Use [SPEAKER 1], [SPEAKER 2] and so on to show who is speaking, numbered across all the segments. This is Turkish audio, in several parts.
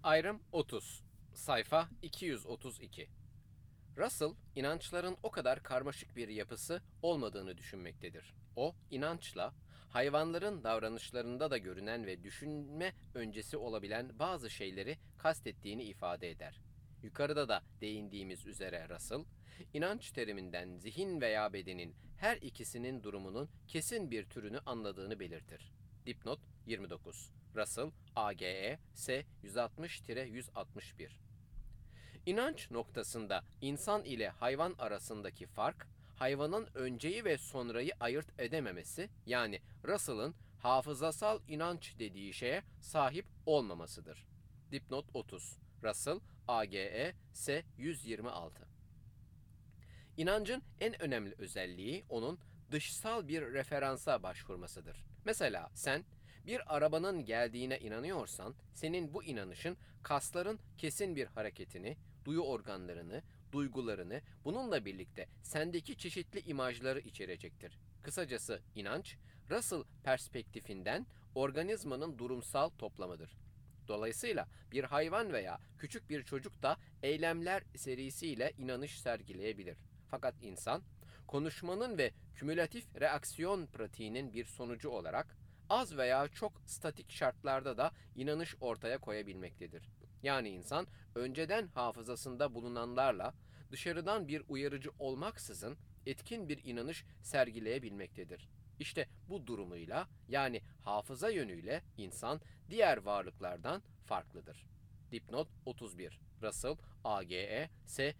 [SPEAKER 1] Ayrım 30. Sayfa 232. Russell, inançların o kadar karmaşık bir yapısı olmadığını düşünmektedir. O, inançla, hayvanların davranışlarında da görünen ve düşünme öncesi olabilen bazı şeyleri kastettiğini ifade eder. Yukarıda da değindiğimiz üzere Russell, inanç teriminden zihin veya bedenin her ikisinin durumunun kesin bir türünü anladığını belirtir. Dipnot 29. Russell, AGE, S 160-161. İnanç noktasında insan ile hayvan arasındaki fark, hayvanın önceyi ve sonrayı ayırt edememesi, yani Russell'ın hafızasal inanç dediği şeye sahip olmamasıdır. Dipnot 30. Russell, AGE, S 126. İnancın en önemli özelliği onun dışsal bir referansa başvurmasıdır. Mesela sen bir arabanın geldiğine inanıyorsan, senin bu inanışın kasların kesin bir hareketini, duyu organlarını, duygularını, bununla birlikte sendeki çeşitli imajları içerecektir. Kısacası inanç, Russell perspektifinden organizmanın durumsal toplamıdır. Dolayısıyla bir hayvan veya küçük bir çocuk da eylemler serisiyle inanış sergileyebilir. Fakat insan, konuşmanın ve kümülatif reaksiyon pratiğinin bir sonucu olarak az veya çok statik şartlarda da inanış ortaya koyabilmektedir. Yani insan önceden hafızasında bulunanlarla dışarıdan bir uyarıcı olmaksızın etkin bir inanış sergileyebilmektedir. İşte bu durumuyla, yani hafıza yönüyle insan diğer varlıklardan farklıdır. Dipnot 31. Russell, AGE, S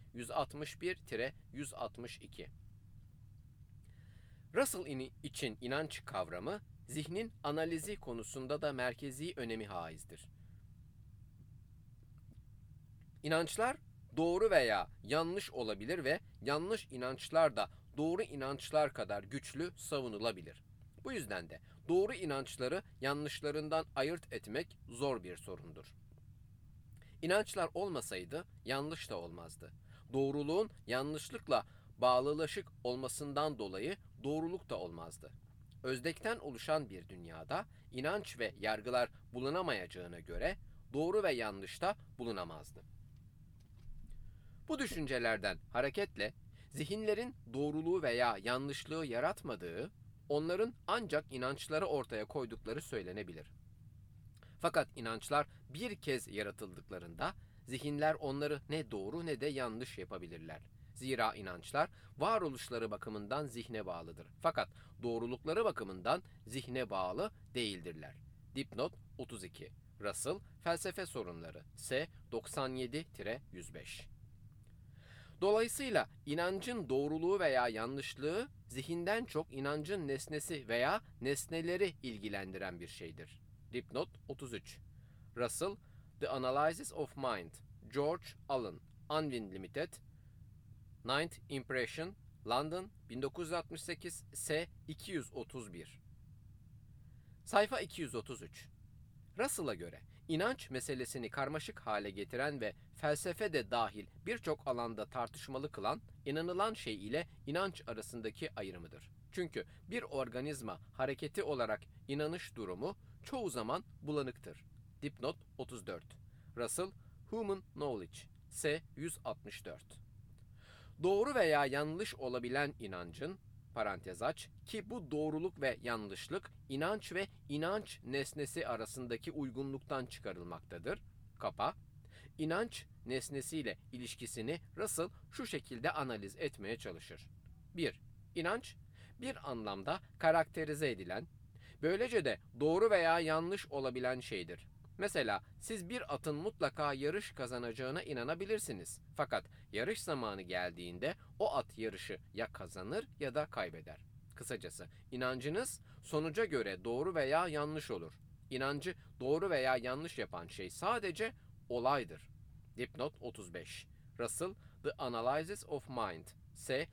[SPEAKER 1] 161-162. Russell için inanç kavramı, zihnin analizi konusunda da merkezi önemi haizdir. İnançlar doğru veya yanlış olabilir ve yanlış inançlar da doğru inançlar kadar güçlü savunulabilir. Bu yüzden de doğru inançları yanlışlarından ayırt etmek zor bir sorundur. İnançlar olmasaydı yanlış da olmazdı. Doğruluğun yanlışlıkla bağlılaşık olmasından dolayı doğruluk da olmazdı. Özdekten oluşan bir dünyada inanç ve yargılar bulunamayacağına göre doğru ve yanlış da bulunamazdı. Bu düşüncelerden hareketle zihinlerin doğruluğu veya yanlışlığı yaratmadığı, onların ancak inançları ortaya koydukları söylenebilir. Fakat inançlar bir kez yaratıldıklarında zihinler onları ne doğru ne de yanlış yapabilirler. Zira inançlar varoluşları bakımından zihne bağlıdır. Fakat doğrulukları bakımından zihne bağlı değildirler. Dipnot 32. Russell, Felsefe Sorunları, S 97-105. Dolayısıyla inancın doğruluğu veya yanlışlığı zihinden çok inancın nesnesi veya nesneleri ilgilendiren bir şeydir. Dipnot 33. Russell, The Analysis of Mind, George Allen, Unwin Limited, Ninth Impression, London, 1968, S 231. Sayfa 233. Russell'a göre inanç meselesini karmaşık hale getiren ve felsefe de dahil birçok alanda tartışmalı kılan, inanılan şey ile inanç arasındaki ayrımıdır. Çünkü bir organizma hareketi olarak inanış durumu çoğu zaman bulanıktır. Dipnot 34. Russell, Human Knowledge, S 164. Doğru veya yanlış olabilen inancın, parantez aç, ki bu doğruluk ve yanlışlık inanç ve inanç nesnesi arasındaki uygunluktan çıkarılmaktadır. Kapa. İnanç nesnesiyle ilişkisini Russell şu şekilde analiz etmeye çalışır. 1. İnanç, bir anlamda karakterize edilen, böylece de doğru veya yanlış olabilen şeydir. Mesela siz bir atın mutlaka yarış kazanacağına inanabilirsiniz. Fakat yarış zamanı geldiğinde o at yarışı ya kazanır ya da kaybeder. Kısacası inancınız sonuca göre doğru veya yanlış olur. İnancı doğru veya yanlış yapan şey sadece olaydır. Dipnot 35. Russell, The Analysis of Mind, S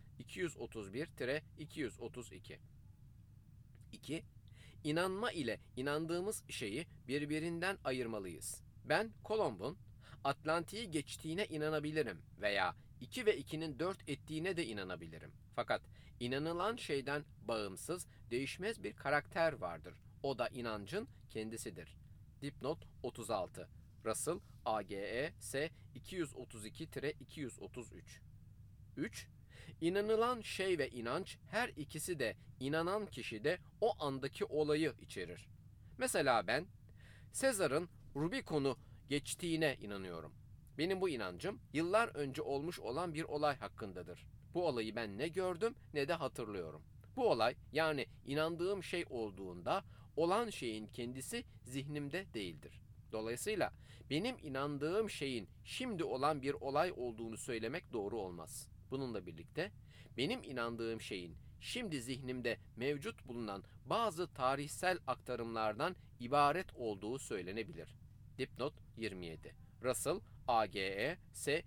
[SPEAKER 1] 231-232. 2. İnanma ile inandığımız şeyi birbirinden ayırmalıyız. Ben Kolomb'un Atlantik'i geçtiğine inanabilirim veya 2 ve 2'nin 4 ettiğine de inanabilirim. Fakat inanılan şeyden bağımsız, değişmez bir karakter vardır. O da inancın kendisidir. Dipnot 36. Russell, AGE-S 232-233. 3. İnanılan şey ve inanç her ikisi de inanan kişide o andaki olayı içerir. Mesela ben Sezar'ın Rubikon'u geçtiğine inanıyorum. Benim bu inancım yıllar önce olmuş olan bir olay hakkındadır. Bu olayı ben ne gördüm ne de hatırlıyorum. Bu olay, yani inandığım şey olduğunda olan şeyin kendisi zihnimde değildir. Dolayısıyla benim inandığım şeyin şimdi olan bir olay olduğunu söylemek doğru olmaz. Bununla birlikte benim inandığım şeyin şimdi zihnimde mevcut bulunan bazı tarihsel aktarımlardan ibaret olduğu söylenebilir. Dipnot 27. Russell, AGE-S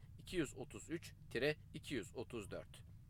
[SPEAKER 1] 233-234.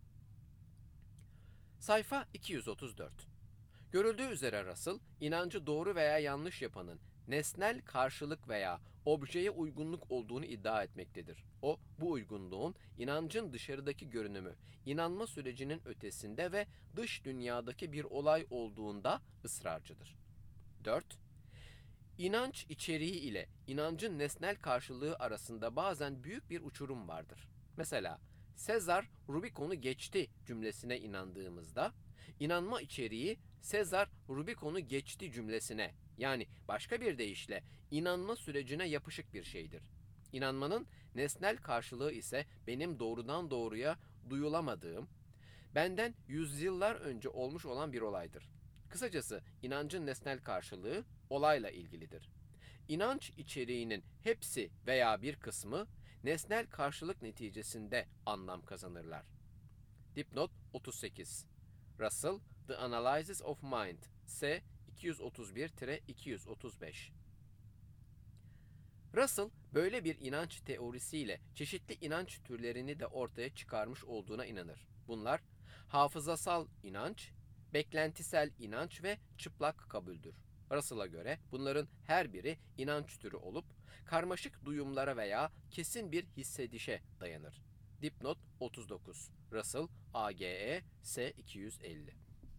[SPEAKER 1] Sayfa 234. Görüldüğü üzere Russell, inancı doğru veya yanlış yapanın nesnel karşılık veya objeye uygunluk olduğunu iddia etmektedir. O, bu uygunluğun inancın dışarıdaki görünümü, inanma sürecinin ötesinde ve dış dünyadaki bir olay olduğunda ısrarcıdır. 4. İnanç içeriği ile inancın nesnel karşılığı arasında bazen büyük bir uçurum vardır. Mesela, Sezar Rubikon'u geçti cümlesine inandığımızda, inanma içeriği Sezar Rubikon'u geçti cümlesine, yani başka bir deyişle inanma sürecine yapışık bir şeydir. İnanmanın nesnel karşılığı ise benim doğrudan doğruya duyulamadığım, benden yüzyıllar önce olmuş olan bir olaydır. Kısacası inancın nesnel karşılığı olayla ilgilidir. İnanç içeriğinin hepsi veya bir kısmı nesnel karşılık neticesinde anlam kazanırlar. Dipnot 38. Russell, The Analysis of Mind, S 231-235. Russell, böyle bir inanç teorisiyle çeşitli inanç türlerini de ortaya çıkarmış olduğuna inanır. Bunlar hafızasal inanç, beklentisel inanç ve çıplak kabuldür. Russell'a göre bunların her biri inanç türü olup karmaşık duyumlara veya kesin bir hissedişe dayanır. Dipnot 39. Russell, AGE-S 250.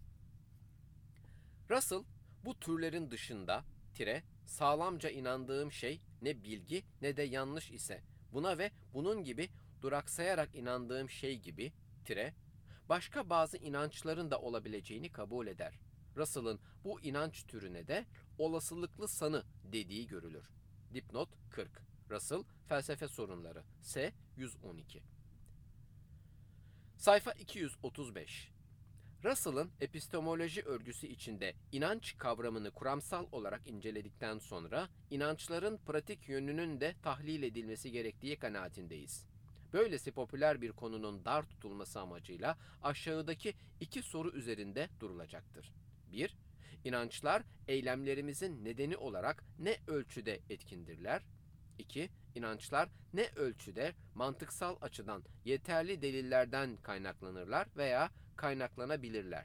[SPEAKER 1] Russell, bu türlerin dışında sağlamca inandığım şey ne bilgi ne de yanlış ise buna ve bunun gibi duraksayarak inandığım şey gibi başka bazı inançların da olabileceğini kabul eder. Russell'ın bu inanç türüne de olasılıklı sanı dediği görülür. Dipnot 40. Russell, Felsefe Sorunları, S 112. Sayfa 235. Russell'ın epistemoloji örgüsü içinde inanç kavramını kuramsal olarak inceledikten sonra inançların pratik yönünün de tahlil edilmesi gerektiği kanaatindeyiz. Böylesi popüler bir konunun dar tutulması amacıyla aşağıdaki iki soru üzerinde durulacaktır. 1. İnançlar eylemlerimizin nedeni olarak ne ölçüde etkindirler? 2. İnançlar ne ölçüde mantıksal açıdan yeterli delillerden kaynaklanırlar veya kaynaklanabilirler?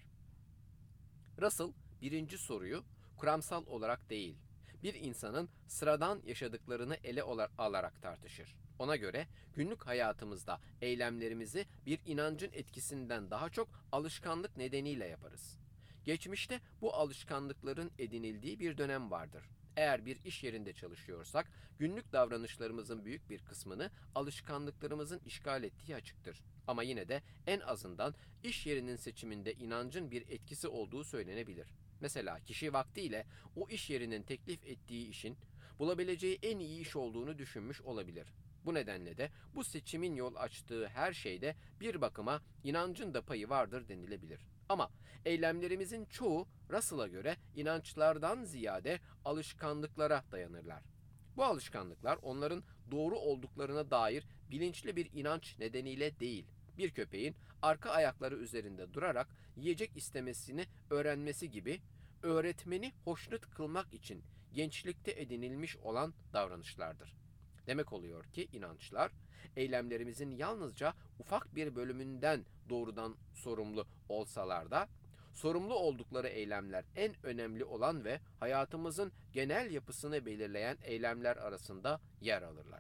[SPEAKER 1] Russell, birinci soruyu kuramsal olarak değil, bir insanın sıradan yaşadıklarını ele alarak tartışır. Ona göre günlük hayatımızda eylemlerimizi bir inancın etkisinden daha çok alışkanlık nedeniyle yaparız. Geçmişte bu alışkanlıkların edinildiği bir dönem vardır. Eğer bir iş yerinde çalışıyorsak, günlük davranışlarımızın büyük bir kısmını alışkanlıklarımızın işgal ettiği açıktır. Ama yine de en azından iş yerinin seçiminde inancın bir etkisi olduğu söylenebilir. Mesela kişi vaktiyle o iş yerinin teklif ettiği işin bulabileceği en iyi iş olduğunu düşünmüş olabilir. Bu nedenle de bu seçimin yol açtığı her şeyde bir bakıma inancın da payı vardır denilebilir. Ama eylemlerimizin çoğu Russell'a göre inançlardan ziyade alışkanlıklara dayanırlar. Bu alışkanlıklar onların doğru olduklarına dair bilinçli bir inanç nedeniyle değil, bir köpeğin arka ayakları üzerinde durarak yiyecek istemesini öğrenmesi gibi öğretmeni hoşnut kılmak için gençlikte edinilmiş olan davranışlardır. Demek oluyor ki inançlar, eylemlerimizin yalnızca ufak bir bölümünden doğrudan sorumlu olsalar da, sorumlu oldukları eylemler en önemli olan ve hayatımızın genel yapısını belirleyen eylemler arasında yer alırlar.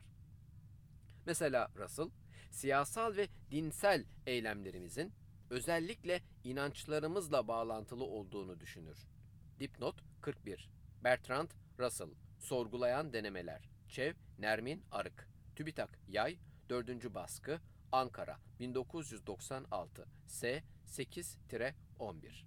[SPEAKER 1] Mesela Russell, siyasal ve dinsel eylemlerimizin özellikle inançlarımızla bağlantılı olduğunu düşünür. Dipnot 41. Bertrand Russell, Sorgulayan Denemeler, Çev, Nermin Arık. TÜBİTAK Yay, 4. baskı, Ankara, 1996, S 8-11.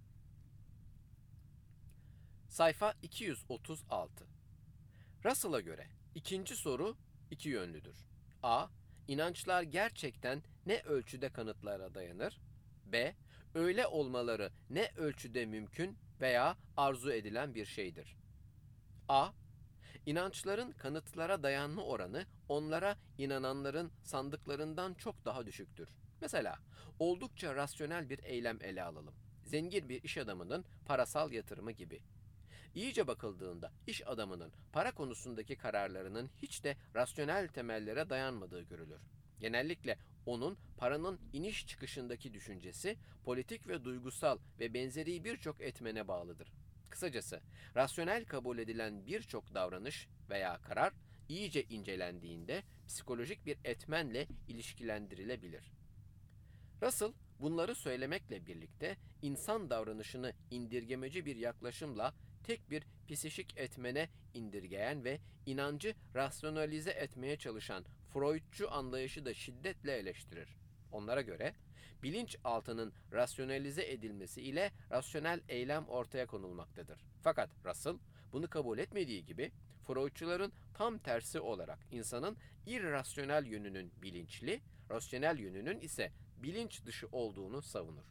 [SPEAKER 1] Sayfa 236. Russell'a göre ikinci soru iki yönlüdür. A. İnançlar gerçekten ne ölçüde kanıtlara dayanır? B. Öyle olmaları ne ölçüde mümkün veya arzu edilen bir şeydir? A. İnançların kanıtlara dayanma oranı onlara inananların sandıklarından çok daha düşüktür. Mesela oldukça rasyonel bir eylem ele alalım. Zengin bir iş adamının parasal yatırımı gibi. İyice bakıldığında iş adamının para konusundaki kararlarının hiç de rasyonel temellere dayanmadığı görülür. Genellikle onun paranın iniş çıkışındaki düşüncesi politik ve duygusal ve benzeri birçok etmene bağlıdır. Kısacası rasyonel kabul edilen birçok davranış veya karar iyice incelendiğinde psikolojik bir etmenle ilişkilendirilebilir. Russell bunları söylemekle birlikte insan davranışını indirgemeci bir yaklaşımla tek bir psişik etmene indirgeyen ve inancı rasyonalize etmeye çalışan Freudcu anlayışı da şiddetle eleştirir. Onlara göre bilinçaltının rasyonalize edilmesi ile rasyonel eylem ortaya konulmaktadır. Fakat Russell bunu kabul etmediği gibi Freudcuların tam tersi olarak insanın irrasyonel yönünün bilinçli, rasyonel yönünün ise bilinç dışı olduğunu savunur.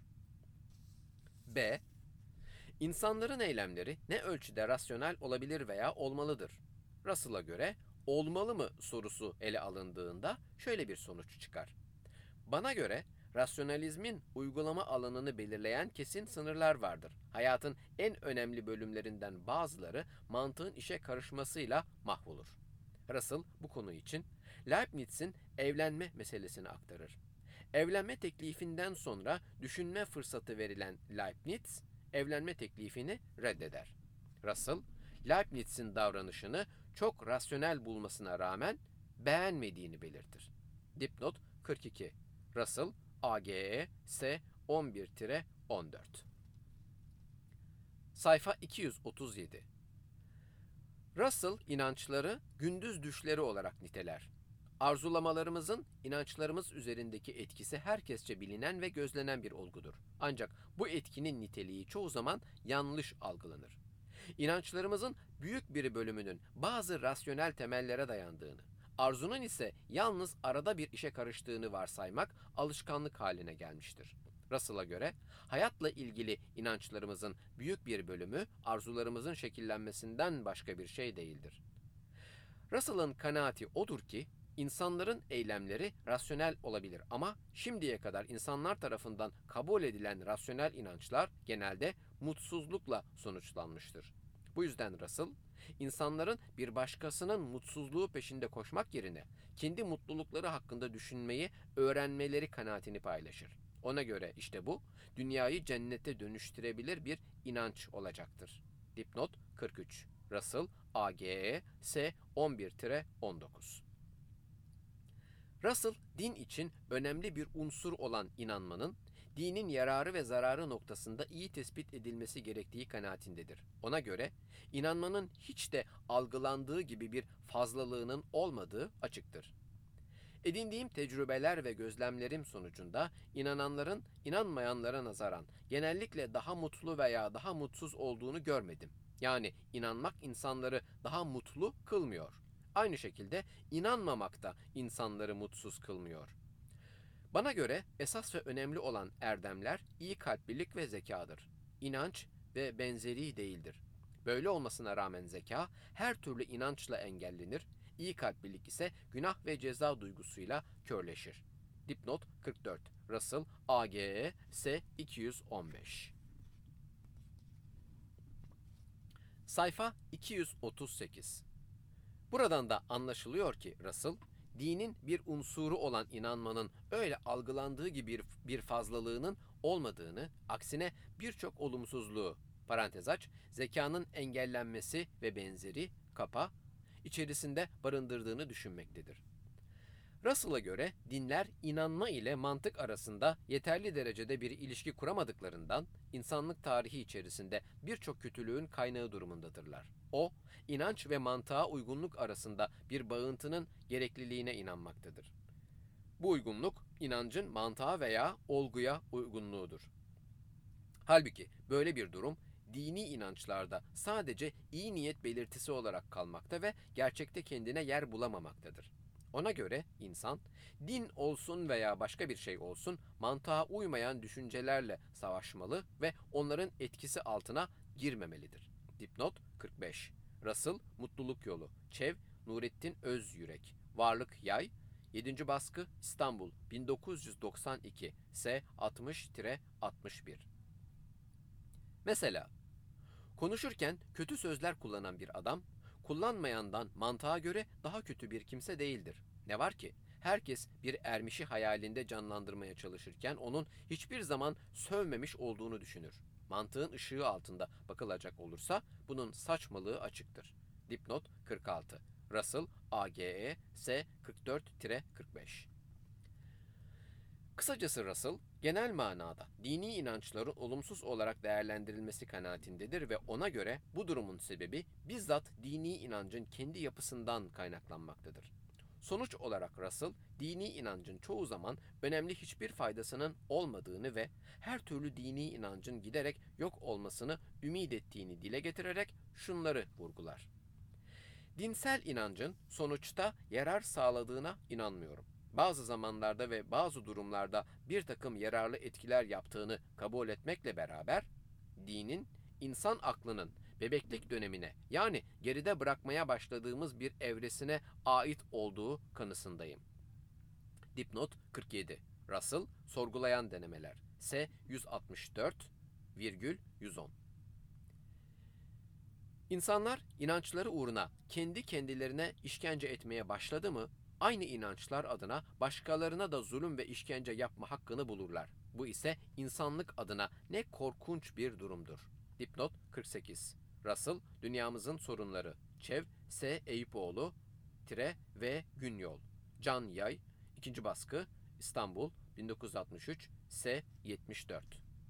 [SPEAKER 1] B. İnsanların eylemleri ne ölçüde rasyonel olabilir veya olmalıdır? Russell'a göre olmalı mı sorusu ele alındığında şöyle bir sonuç çıkar. Bana göre rasyonalizmin uygulama alanını belirleyen kesin sınırlar vardır. Hayatın en önemli bölümlerinden bazıları mantığın işe karışmasıyla mahvolur. Russell bu konu için Leibniz'in evlenme meselesini aktarır. Evlenme teklifinden sonra düşünme fırsatı verilen Leibniz, evlenme teklifini reddeder. Russell, Leibniz'in davranışını çok rasyonel bulmasına rağmen beğenmediğini belirtir. Dipnot 42. Russell, AGE, S 11-14. Sayfa 237. Russell inançları gündüz düşleri olarak niteler. Arzulamalarımızın inançlarımız üzerindeki etkisi herkesçe bilinen ve gözlenen bir olgudur. Ancak bu etkinin niteliği çoğu zaman yanlış algılanır. İnançlarımızın büyük bir bölümünün bazı rasyonel temellere dayandığını, arzunun ise yalnız arada bir işe karıştığını varsaymak alışkanlık haline gelmiştir. Russell'a göre hayatla ilgili inançlarımızın büyük bir bölümü arzularımızın şekillenmesinden başka bir şey değildir. Russell'ın kanaati odur ki insanların eylemleri rasyonel olabilir ama şimdiye kadar insanlar tarafından kabul edilen rasyonel inançlar genelde mutsuzlukla sonuçlanmıştır. Bu yüzden Russell, insanların bir başkasının mutsuzluğu peşinde koşmak yerine kendi mutlulukları hakkında düşünmeyi öğrenmeleri kanaatini paylaşır. Ona göre işte bu, dünyayı cennete dönüştürebilir bir inanç olacaktır. Dipnot 43. Russell, AGE, S 11-19. Russell, din için önemli bir unsur olan inanmanın, dinin yararı ve zararı noktasında iyi tespit edilmesi gerektiği kanaatindedir. Ona göre, inanmanın hiç de algılandığı gibi bir fazlalığının olmadığı açıktır. Edindiğim tecrübeler ve gözlemlerim sonucunda inananların inanmayanlara nazaran genellikle daha mutlu veya daha mutsuz olduğunu görmedim. Yani inanmak insanları daha mutlu kılmıyor. Aynı şekilde inanmamak da insanları mutsuz kılmıyor. Bana göre esas ve önemli olan erdemler iyi kalplilik ve zekadır. İnanç ve benzeri değildir. Böyle olmasına rağmen zeka her türlü inançla engellenir, iyi kalplilik ise günah ve ceza duygusuyla körleşir. Dipnot 44. Russell, AGE, S 215. Sayfa 238. Buradan da anlaşılıyor ki Russell, dinin bir unsuru olan inanmanın öyle algılandığı gibi bir fazlalığının olmadığını, aksine birçok olumsuzluğu, parantez aç, zekanın engellenmesi ve benzeri, kapa, içerisinde barındırdığını düşünmektedir. Russell'a göre dinler inanma ile mantık arasında yeterli derecede bir ilişki kuramadıklarından insanlık tarihi içerisinde birçok kötülüğün kaynağı durumundadırlar. O, inanç ve mantığa uygunluk arasında bir bağıntının gerekliliğine inanmaktadır. Bu uygunluk, inancın mantığa veya olguya uygunluğudur. Halbuki böyle bir durum, dini inançlarda sadece iyi niyet belirtisi olarak kalmakta ve gerçekte kendine yer bulamamaktadır. Ona göre insan, din olsun veya başka bir şey olsun, mantığa uymayan düşüncelerle savaşmalı ve onların etkisi altına girmemelidir. Dipnot 45. Russell, Mutluluk Yolu. Çev, Nurettin Özyürek. Varlık Yay. 7. baskı, İstanbul 1992. S 60-61. Mesela, konuşurken kötü sözler kullanan bir adam, kullanmayandan mantığa göre daha kötü bir kimse değildir. Ne var ki, herkes bir ermişi hayalinde canlandırmaya çalışırken onun hiçbir zaman sövmemiş olduğunu düşünür. Mantığın ışığı altında bakılacak olursa bunun saçmalığı açıktır. Dipnot 46. Russell, AGE, S 44-45. Kısacası Russell, genel manada dini inançların olumsuz olarak değerlendirilmesi kanaatindedir ve ona göre bu durumun sebebi bizzat dini inancın kendi yapısından kaynaklanmaktadır. Sonuç olarak Russell, dini inancın çoğu zaman önemli hiçbir faydasının olmadığını ve her türlü dini inancın giderek yok olmasını ümit ettiğini dile getirerek şunları vurgular. Dinsel inancın sonuçta yarar sağladığına inanmıyorum. Bazı zamanlarda ve bazı durumlarda bir takım yararlı etkiler yaptığını kabul etmekle beraber, dinin insan aklının bebeklik dönemine, yani geride bırakmaya başladığımız bir evresine ait olduğu kanısındayım. Dipnot 47. Russell, Sorgulayan Denemeler. S 164,110. İnsanlar inançları uğruna kendi kendilerine işkence etmeye başladı mı, aynı inançlar adına başkalarına da zulüm ve işkence yapma hakkını bulurlar. Bu ise insanlık adına ne korkunç bir durumdur. Dipnot 48. Russell, Dünyamızın Sorunları. Çev, S. Eyüpoğlu, V. Günyol. Can Yay, 2. baskı, İstanbul, 1963, S. 74.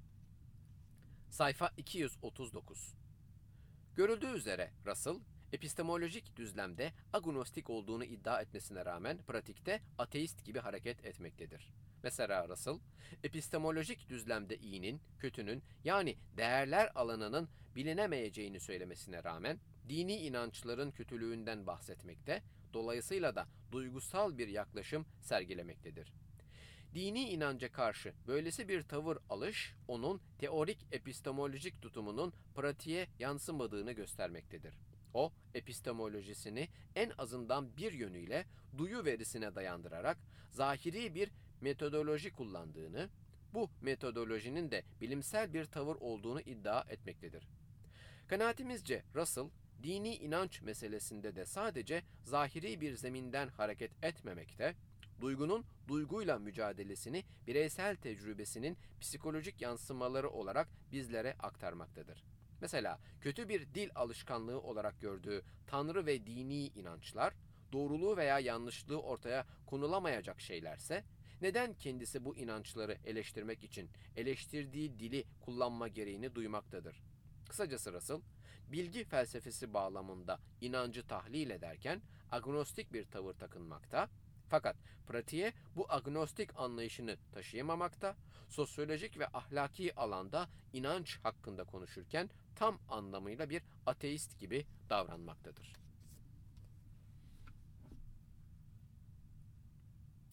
[SPEAKER 1] Sayfa 239. Görüldüğü üzere Russell, epistemolojik düzlemde agnostik olduğunu iddia etmesine rağmen pratikte ateist gibi hareket etmektedir. Mesela Russell, epistemolojik düzlemde iyinin, kötünün, yani değerler alanının bilinemeyeceğini söylemesine rağmen dini inançların kötülüğünden bahsetmekte, dolayısıyla da duygusal bir yaklaşım sergilemektedir. Dini inanca karşı böylesi bir tavır alış, onun teorik epistemolojik tutumunun pratiğe yansımadığını göstermektedir. O, epistemolojisini en azından bir yönüyle duyu verisine dayandırarak zahiri bir metodoloji kullandığını, bu metodolojinin de bilimsel bir tavır olduğunu iddia etmektedir. Kanaatimizce Russell, dini inanç meselesinde de sadece zahiri bir zeminden hareket etmemekte, duygunun duyguyla mücadelesini bireysel tecrübesinin psikolojik yansımaları olarak bizlere aktarmaktadır. Mesela kötü bir dil alışkanlığı olarak gördüğü tanrı ve dini inançlar, doğruluğu veya yanlışlığı ortaya konulamayacak şeylerse, neden kendisi bu inançları eleştirmek için eleştirdiği dili kullanma gereğini duymaktadır? Kısacası Russell, bilgi felsefesi bağlamında inancı tahlil ederken agnostik bir tavır takınmakta, fakat pratiğe bu agnostik anlayışını taşıyamamakta, sosyolojik ve ahlaki alanda inanç hakkında konuşurken tam anlamıyla bir ateist gibi davranmaktadır.